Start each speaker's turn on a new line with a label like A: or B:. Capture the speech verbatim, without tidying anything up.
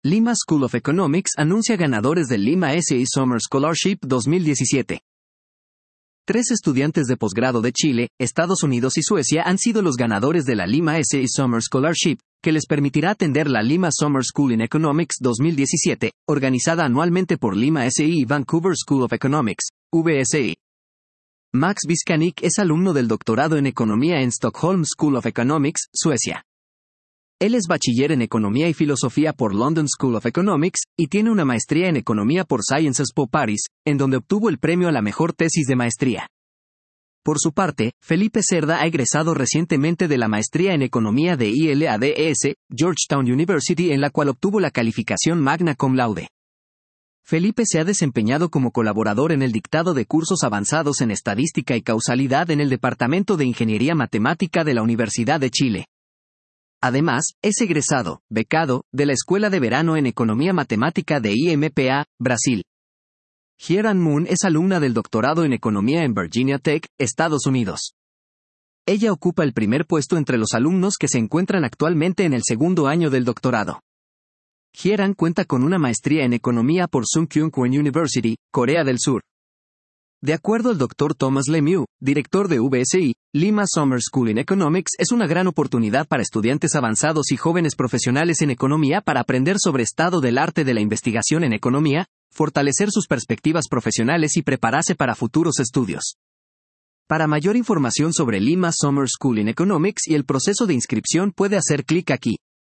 A: Lima School of Economics anuncia ganadores del Lima S E Summer Scholarship dos mil diecisiete. Tres estudiantes de posgrado de Chile, Estados Unidos y Suecia han sido los ganadores de la Lima S E Summer Scholarship, que les permitirá atender la Lima Summer School in Economics dos mil diecisiete, organizada anualmente por Lima S E y Vancouver School of Economics, V S E. Max Viskanik es alumno del doctorado en Economía en Stockholm School of Economics, Suecia. Él es bachiller en Economía y Filosofía por London School of Economics, y tiene una maestría en Economía por Sciences Po Paris, en donde obtuvo el premio a la mejor tesis de maestría. Por su parte, Felipe Cerda ha egresado recientemente de la maestría en Economía de I L A D E S, Georgetown University, en la cual obtuvo la calificación magna cum laude. Felipe se ha desempeñado como colaborador en el dictado de cursos avanzados en Estadística y Causalidad en el Departamento de Ingeniería Matemática de la Universidad de Chile. Además, es egresado, becado, de la Escuela de Verano en Economía Matemática de I M P A, Brasil. Hieran Moon es alumna del doctorado en Economía en Virginia Tech, Estados Unidos. Ella ocupa el primer puesto entre los alumnos que se encuentran actualmente en el segundo año del doctorado. Hieran cuenta con una maestría en Economía por Sungkyunkwan University, Corea del Sur. De acuerdo al doctor Thomas Lemieux, director de V S I, Lima Summer School in Economics es una gran oportunidad para estudiantes avanzados y jóvenes profesionales en economía para aprender sobre estado del arte de la investigación en economía, fortalecer sus perspectivas profesionales y prepararse para futuros estudios. Para mayor información sobre Lima Summer School in Economics y el proceso de inscripción puede hacer clic aquí.